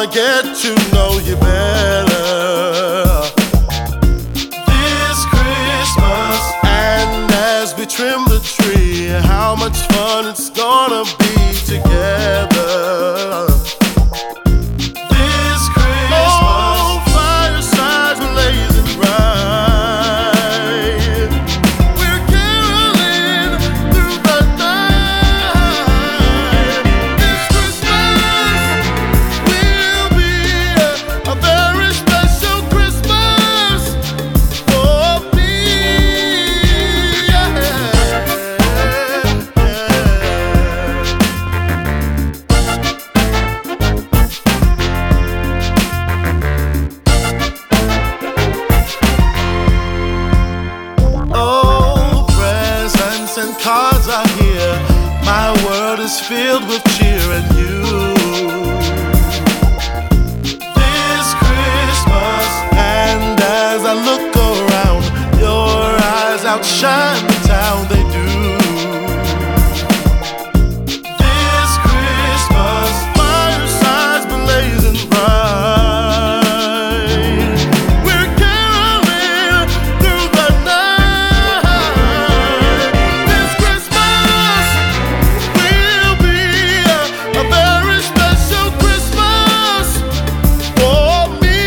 get to know you better this Christmas. And as we trim the tree, how much fun it's gonna be together this Christmas. Oh, firesides blazing bright, we're caroling through the night. This Christmas will be a very special Christmas for me. Oh, presents and cards are here. My world is filled with cheer and you. This Christmas, and as I look around, your eyes outshine the town, they do. This Christmas, firesides blazing bright, we're caroling through the night. This Christmas will be a very special Christmas for me.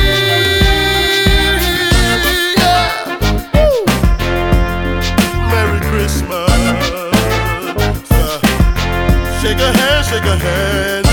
Yeah. Woo. Merry Christmas. Shake a hand, shake a hand.